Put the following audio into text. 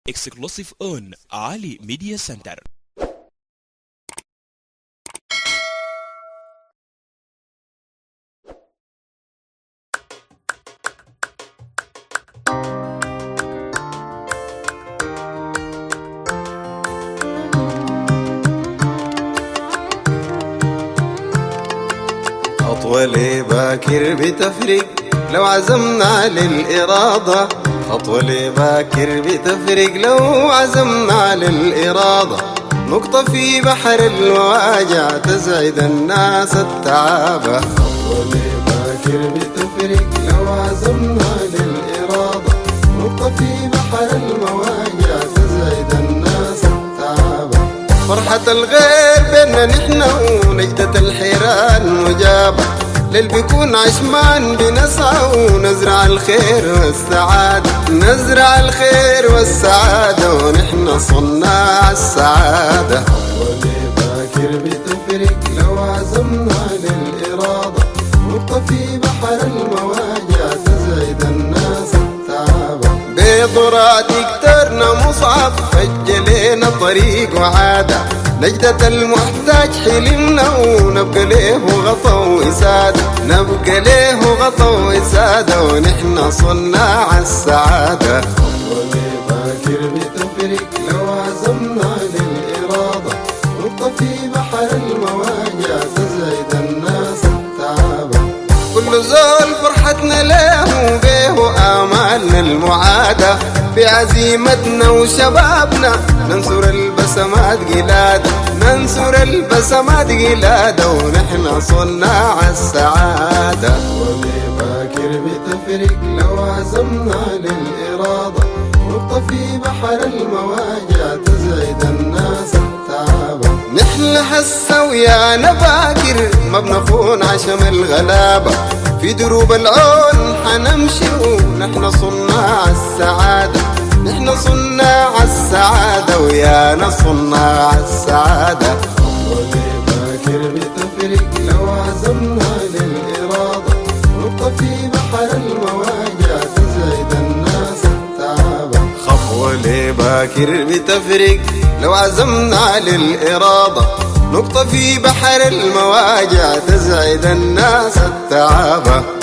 exclusive on Ali Media Center. خطوة لباكر بتفرق لو عزمنا للإرادة، خطوة لباكر بتفرق لو عزمنا للإرادة، نقطة في بحر المواجع تسعد الناس التعابة. خطوة لباكر بتفرق لو عزمنا للإرادة، نقطة في بحر المواجع تسعد الناس التعابة. فرحة الغير بيننا نحن ونجدة الحيران مجابة، للي بيكون عشمان بنسعى ونزرع الخير والسعادة، نزرع الخير والسعادة ونحن صناع السعادة. خطوة لباكر بتفرق لو عزمنا للإرادة، نقطة في بحر المواجع تسعد الناس التعابة. بضرات يكترنا مصعب فجلينا طريق وعادة، نجدة المحتاج حلمنا ونبقى ليه غطا وإسادة، نبقى ليه غطا وإسادة ونحن صناع السعادة. خطوة لباكر بتفرق لو عزمنا للإرادة، نقطة في بحر المواجع تسعد الناس التعابة. كل زول فرحتنا له بيه آمالنا المعادة، بعزيمتنا وشبابنا ننصر البسمات قلادة، ننصر البسمات قلادة ونحن صناع السعادة. ولباكر بتفرق لو عزمنا للإرادة، نقطة في بحر المواجع تسعد الناس التعابة. نحن هسه ويانا باكر ما بنخون عشم الغلابة، في دروب العون حنمشي ونحن صناع السعادة، نحن صناع السعادة ويانا صناع السعادة. خطوة لباكر بتفرق لو عزمنا للإرادة، نقطة في بحر المواجع تسعد الناس التعابة. خطوة لباكر بتفرق لو عزمنا للإرادة، نقطة في بحر المواجع تسعد الناس التعابة.